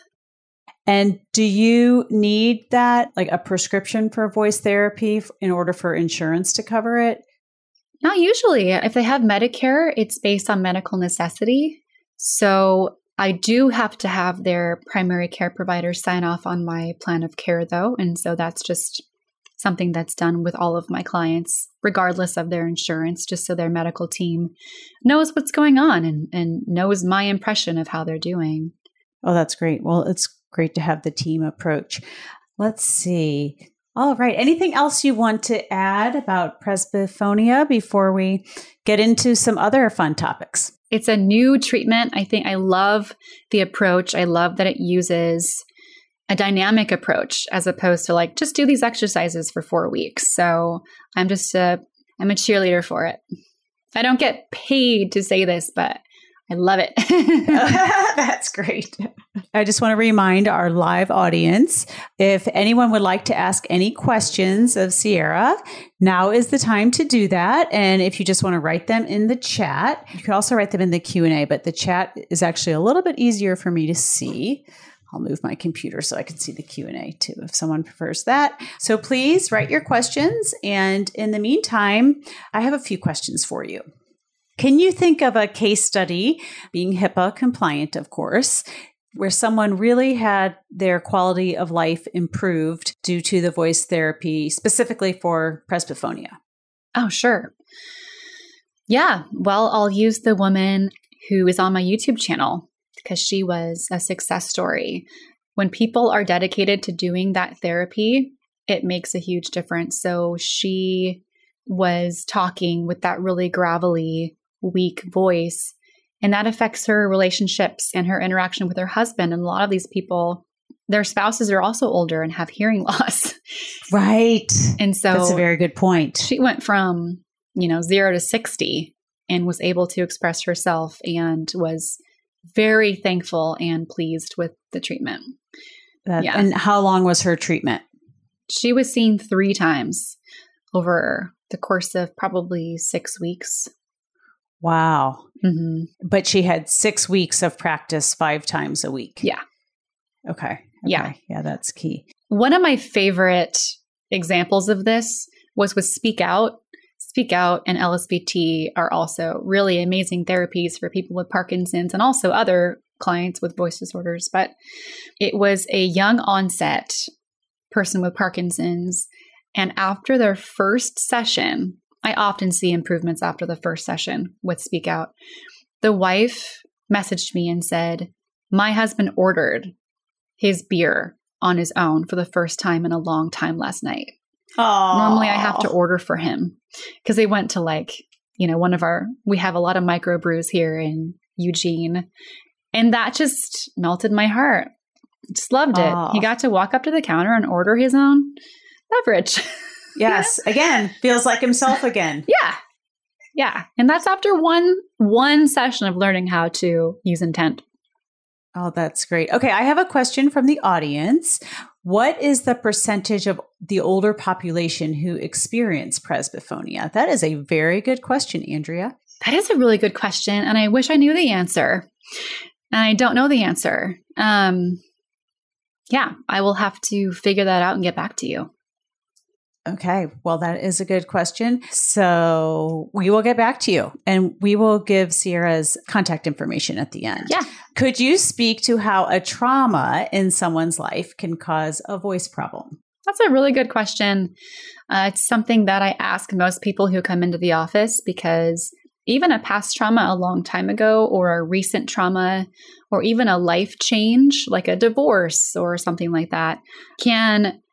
And do you need that, like a prescription for voice therapy in order for insurance to cover it? Not usually. If they have Medicare, it's based on medical necessity. So I do have to have their primary care provider sign off on my plan of care, though. And so that's just something that's done with all of my clients, regardless of their insurance, just so their medical team knows what's going on and knows my impression of how they're doing. Oh, that's great. Well, it's great to have the team approach. Let's see. All right. Anything else you want to add about presbyphonia before we get into some other fun topics? It's a new treatment. I think I love the approach. I love that it uses a dynamic approach as opposed to like, just do these exercises for 4 weeks. So I'm a cheerleader for it. I don't get paid to say this, but I love it. That's great. I just want to remind our live audience, if anyone would like to ask any questions of Sierra, now is the time to do that. And if you just want to write them in the chat, you can also write them in the Q&A, but the chat is actually a little bit easier for me to see. I'll move my computer so I can see the Q&A too, if someone prefers that. So please write your questions. And in the meantime, I have a few questions for you. Can you think of a case study, being HIPAA compliant, of course, where someone really had their quality of life improved due to the voice therapy, specifically for presbyphonia? Oh, sure. Yeah. Well, I'll use the woman who is on my YouTube channel because she was a success story. When people are dedicated to doing that therapy, it makes a huge difference. So she was talking with that really gravelly, weak voice, and that affects her relationships and her interaction with her husband. And a lot of these people, their spouses are also older and have hearing loss. Right. And so that's a very good point. She went from, 0 to 60 and was able to express herself and was very thankful and pleased with the treatment. Yeah. And how long was her treatment? She was seen 3 times over the course of probably 6 weeks. Wow. Mm-hmm. But she had 6 weeks of practice 5 times a week. Yeah. Okay. Yeah. Yeah, that's key. One of my favorite examples of this was with Speak Out. Speak Out and LSVT are also really amazing therapies for people with Parkinson's and also other clients with voice disorders. But it was a young onset person with Parkinson's. And after their first session, I often see improvements after the first session with Speak Out. The wife messaged me and said, my husband ordered his beer on his own for the first time in a long time last night. Aww. Normally I have to order for him because they went to we have a lot of microbrews here in Eugene. And that just melted my heart. Just loved it. Aww. He got to walk up to the counter and order his own beverage. Yes. Again, feels like himself again. Yeah. Yeah. And that's after one session of learning how to use intent. Oh, that's great. Okay. I have a question from the audience. What is the percentage of the older population who experience presbyphonia? That is a very good question, Andrea. That is a really good question. And I wish I knew the answer. And I don't know the answer. Yeah, I will have to figure that out and get back to you. Okay. Well, that is a good question. So we will get back to you and we will give Sierra's contact information at the end. Yeah. Could you speak to how a trauma in someone's life can cause a voice problem? That's a really good question. It's something that I ask most people who come into the office because even a past trauma a long time ago or a recent trauma or even a life change like a divorce or something like that can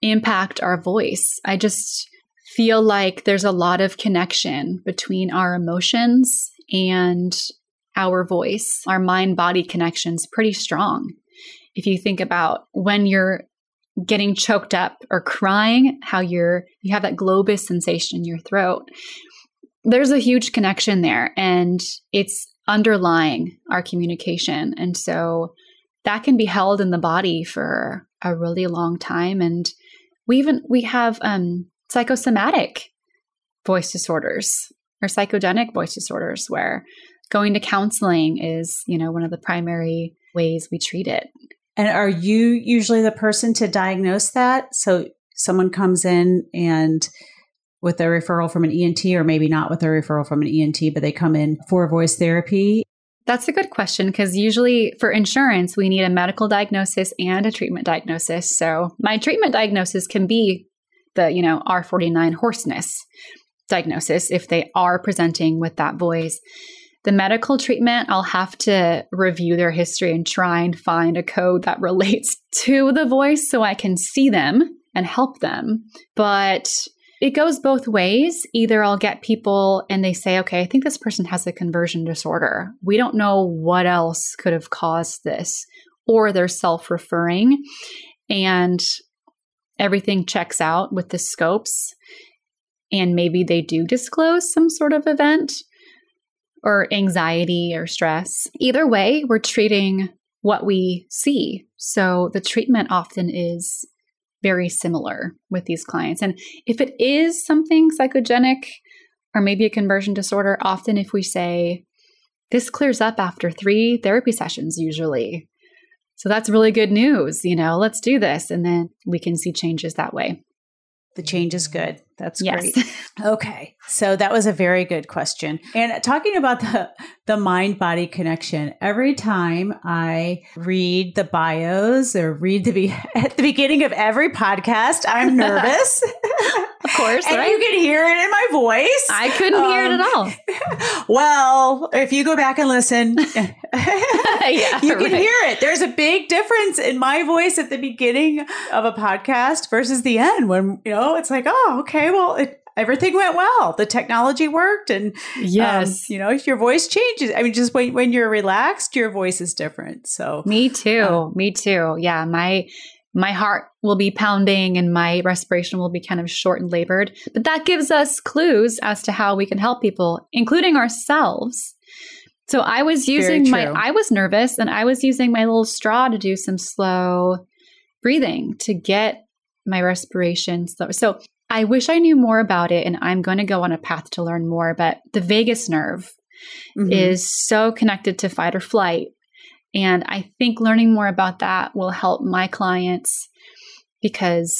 impact our voice. I just feel like there's a lot of connection between our emotions and our voice. Our mind-body connection's pretty strong. If you think about when you're getting choked up or crying, how you have that globus sensation in your throat, there's a huge connection there, and it's underlying our communication. And so that can be held in the body for a really long time. And we have psychosomatic voice disorders or psychogenic voice disorders where going to counseling is, one of the primary ways we treat it. And are you usually the person to diagnose that? So someone comes in and with a referral from an ENT, or maybe not with a referral from an ENT, but they come in for voice therapy? That's a good question, because usually for insurance, we need a medical diagnosis and a treatment diagnosis. So my treatment diagnosis can be the, R49 hoarseness diagnosis if they are presenting with that voice. The medical treatment, I'll have to review their history and try and find a code that relates to the voice so I can see them and help them. But it goes both ways. Either I'll get people and they say, okay, I think this person has a conversion disorder. We don't know what else could have caused this. Or they're self-referring and everything checks out with the scopes. And maybe they do disclose some sort of event or anxiety or stress. Either way, we're treating what we see. So the treatment often is very similar with these clients. And if it is something psychogenic or maybe a conversion disorder, often if we say, this clears up after 3 therapy sessions usually. So that's really good news, let's do this. And then we can see changes that way. The change is good. That's yes. great. Okay. So that was a very good question. And talking about the mind-body connection, every time I read the bios or read at the beginning of every podcast, I'm nervous. Of course. And right? you can hear it in my voice. I couldn't hear it at all. Well, if you go back and listen, you can right. hear it. There's a big difference in my voice at the beginning of a podcast versus the end when, it's like, oh, okay, well, everything went well. The technology worked and, yes, your voice changes. I mean, just when you're relaxed, your voice is different. So Me too. Yeah. My heart will be pounding and my respiration will be kind of short and labored, but that gives us clues as to how we can help people, including ourselves. So I was I was nervous and I was using my little straw to do some slow breathing to get my respiration slow. So I wish I knew more about it, and I'm going to go on a path to learn more, but the vagus nerve is so connected to fight or flight. And I think learning more about that will help my clients because,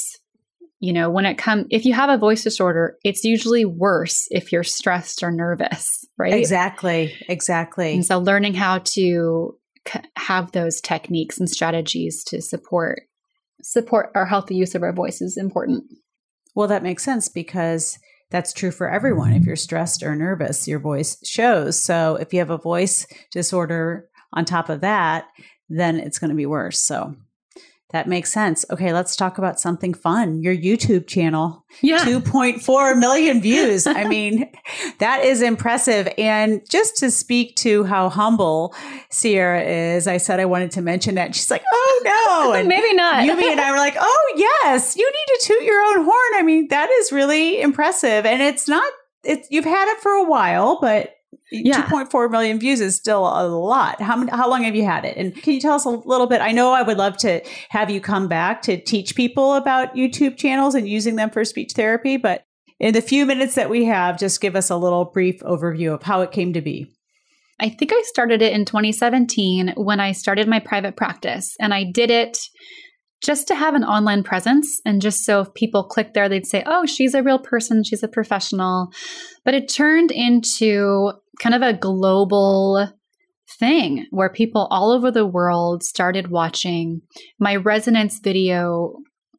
if you have a voice disorder, it's usually worse if you're stressed or nervous, right? Exactly. And so learning how to have those techniques and strategies to support our healthy use of our voice is important. Well, that makes sense because that's true for everyone. If you're stressed or nervous, your voice shows. So if you have a voice disorder on top of that, then it's going to be worse. So that makes sense. Okay, let's talk about something fun. Your YouTube channel, 2.4 million views. I mean, that is impressive. And just to speak to how humble Sierra is, I said I wanted to mention that. She's like, oh no. And maybe not. Yumi and I were like, oh yes, you need to toot your own horn. I mean, that is really impressive. And you've had it for a while, but 2.4 million views is still a lot. How long have you had it? And can you tell us a little bit? I know I would love to have you come back to teach people about YouTube channels and using them for speech therapy. But in the few minutes that we have, just give us a little brief overview of how it came to be. I think I started it in 2017 when I started my private practice. And I did it just to have an online presence. And just so if people click there, they'd say, oh, she's a real person. She's a professional. But it turned into kind of a global thing where people all over the world started watching. My resonance video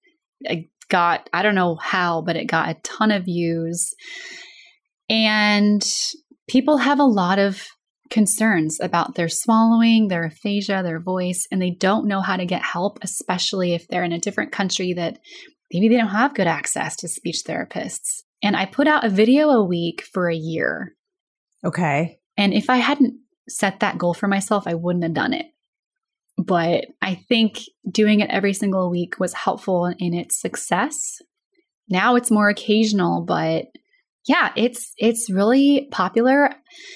got, I don't know how, but it got a ton of views. And people have a lot of concerns about their swallowing, their aphasia, their voice, and they don't know how to get help, especially if they're in a different country that maybe they don't have good access to speech therapists. And I put out a video a week for a year. Okay. And if I hadn't set that goal for myself, I wouldn't have done it. But I think doing it every single week was helpful in its success. Now it's more occasional, but yeah, it's really popular.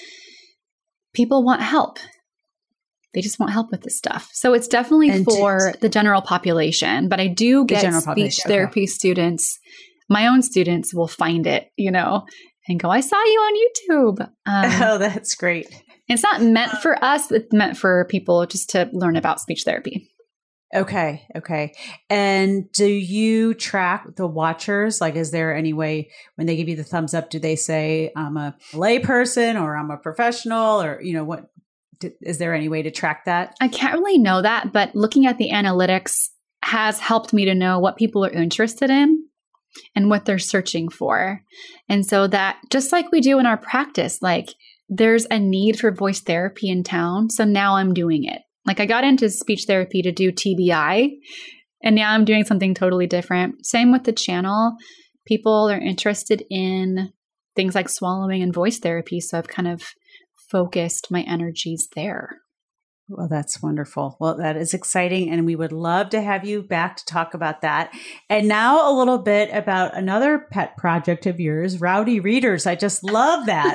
People want help. They just want help with this stuff. So it's definitely for the general population, but I do get speech therapy students. My own students will find it, and go, I saw you on YouTube. Oh, that's great. It's not meant for us. It's meant for people just to learn about speech therapy. Okay. And do you track the watchers? Like, is there any way when they give you the thumbs up, do they say I'm a lay person or I'm a professional or, what? Is there any way to track that? I can't really know that, but looking at the analytics has helped me to know what people are interested in and what they're searching for. And so that, just like we do in our practice, like there's a need for voice therapy in town. So now I'm doing it. Like I got into speech therapy to do TBI, and now I'm doing something totally different. Same with the channel. People are interested in things like swallowing and voice therapy. So I've kind of focused my energies there. Well, that's wonderful. Well, that is exciting. And we would love to have you back to talk about that. And now a little bit about another pet project of yours, Rowdy Readers. I just love that.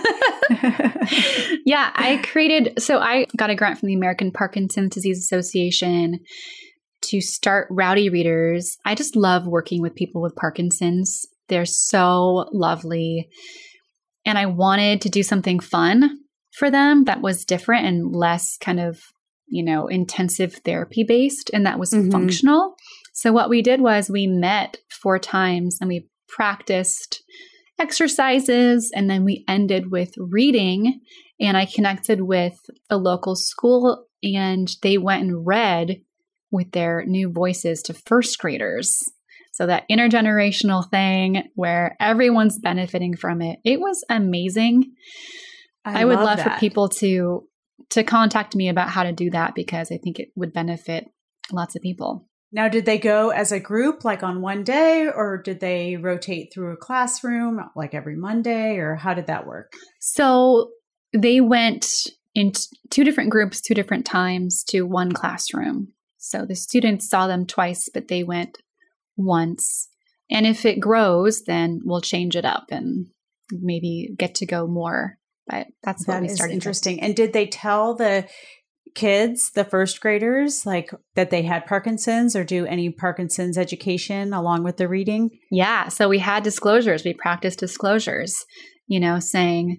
Yeah, I got a grant from the American Parkinson's Disease Association to start Rowdy Readers. I just love working with people with Parkinson's. They're so lovely. And I wanted to do something fun for them that was different and less kind of, intensive therapy based, and that was functional. So what we did was we met 4 times and we practiced exercises, and then we ended with reading, and I connected with a local school and they went and read with their new voices to first graders. So that intergenerational thing where everyone's benefiting from it. It was amazing. I would love for people to contact me about how to do that because I think it would benefit lots of people. Now, did they go as a group like on one day, or did they rotate through a classroom like every Monday, or how did that work? So they went in 2 different groups, 2 different times to one classroom. So the students saw them twice, but they went once. And if it grows, then we'll change it up and maybe get to go more. But that's what we started. That is interesting. And did they tell the kids, the first graders, like that they had Parkinson's or do any Parkinson's education along with the reading? Yeah. So we had disclosures. We practiced disclosures, saying,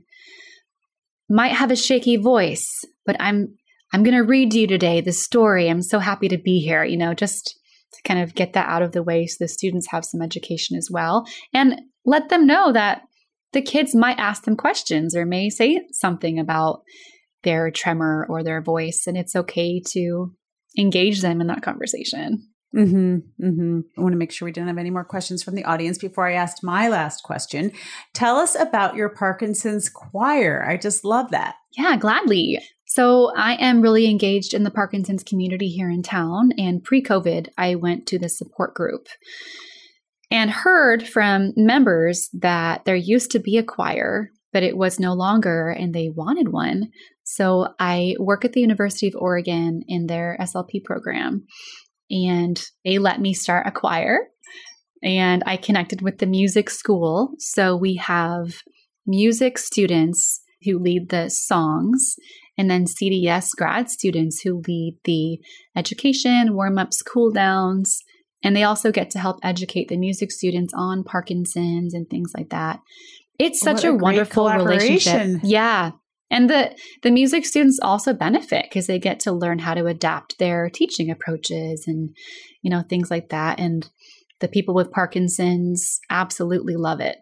might have a shaky voice, but I'm going to read to you today the story. I'm so happy to be here, just to kind of get that out of the way so the students have some education as well. And let them know that the kids might ask them questions or may say something about their tremor or their voice, and it's okay to engage them in that conversation. I want to make sure we don't have any more questions from the audience before I ask my last question. Tell us about your Parkinson's choir. I just love that. Yeah, gladly. So I am really engaged in the Parkinson's community here in town, and pre-COVID, I went to the support group and heard from members that there used to be a choir, but it was no longer, and they wanted one. So I work at the University of Oregon in their SLP program, and they let me start a choir, and I connected with the music school. So we have music students who lead the songs, and then CDS grad students who lead the education, warm-ups, cool-downs. And they also get to help educate the music students on Parkinson's and things like that. It's such a wonderful relationship. Yeah. And the music students also benefit because they get to learn how to adapt their teaching approaches and, things like that. And the people with Parkinson's absolutely love it.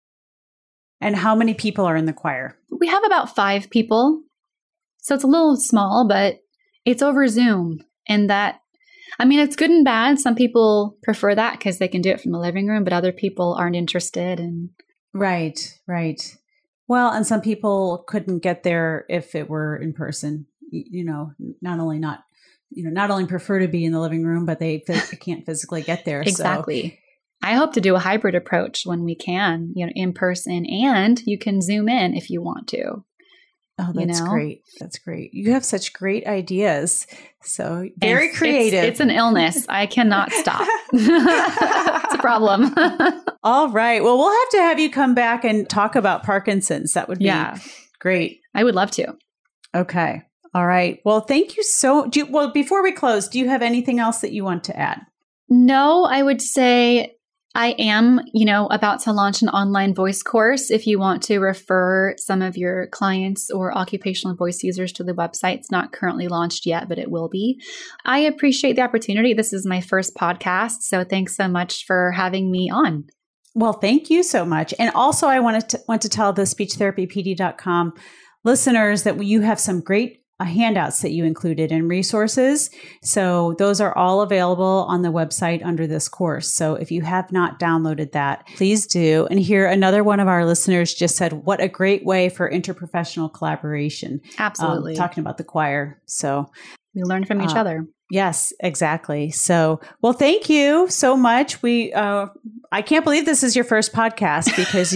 And how many people are in the choir? We have about 5 people. So it's a little small, but it's over Zoom. And it's good and bad. Some people prefer that because they can do it from the living room, but other people aren't interested. Right. Well, and some people couldn't get there if it were in person, not only prefer to be in the living room, but they can't physically get there. Exactly. I hope to do a hybrid approach when we can, in person, and you can Zoom in if you want to. Oh, that's great. That's great. You have such great ideas. So very creative. It's an illness. I cannot stop. It's a problem. All right. Well, we'll have you come back and talk about Parkinson's. That would be great. I would love to. Okay. All right. Well, thank you before we close, do you have anything else that you want to add? No, I would say I am, about to launch an online voice course. If you want to refer some of your clients or occupational voice users to the website, it's not currently launched yet, but it will be. I appreciate the opportunity. This is my first podcast, so thanks so much for having me on. Well, thank you so much. And also, I want to tell the SpeechTherapyPD.com listeners that you have some great handouts that you included and resources. So those are all available on the website under this course. So if you have not downloaded that, please do. And here, another one of our listeners just said, what a great way for interprofessional collaboration. Absolutely. Talking about the choir. So we learn from each other. Yes, exactly. So, well, thank you so much. I can't believe this is your first podcast because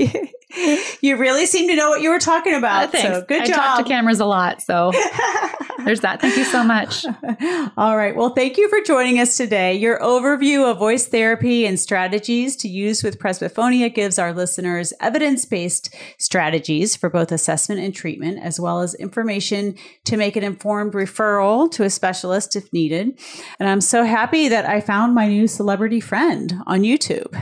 you really seem to know what you were talking about. Thanks. So good job. I talk to cameras a lot, so there's that. Thank you so much. All right. Well, thank you for joining us today. Your overview of voice therapy and strategies to use with presbyphonia gives our listeners evidence-based strategies for both assessment and treatment, as well as information to make an informed referral to a specialist if needed. And I'm so happy that I found my new celebrity friend on YouTube.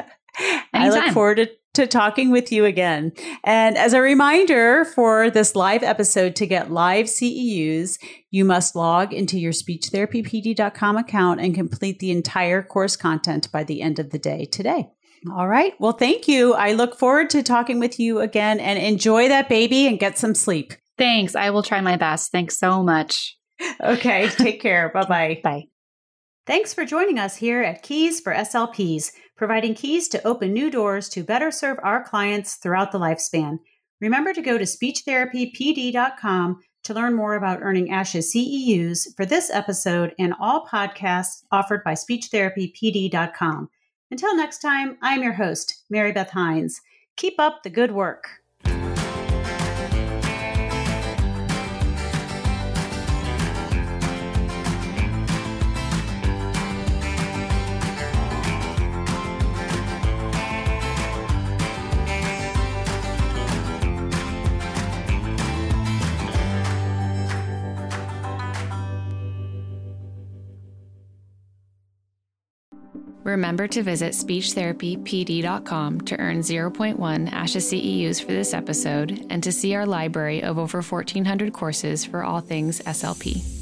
I look forward to talking with you again. And as a reminder for this live episode, to get live CEUs, you must log into your SpeechTherapyPD.com account and complete the entire course content by the end of the day today. All right. Well, thank you. I look forward to talking with you again, and enjoy that baby and get some sleep. Thanks. I will try my best. Thanks so much. Okay. Take care. Bye-bye. Bye. Thanks for joining us here at Keys for SLPs, providing keys to open new doors to better serve our clients throughout the lifespan. Remember to go to SpeechTherapyPD.com to learn more about earning ASHA CEUs for this episode and all podcasts offered by SpeechTherapyPD.com. Until next time, I'm your host, Mary Beth Hines. Keep up the good work. Remember to visit SpeechTherapyPD.com to earn 0.1 ASHA CEUs for this episode and to see our library of over 1,400 courses for all things SLP.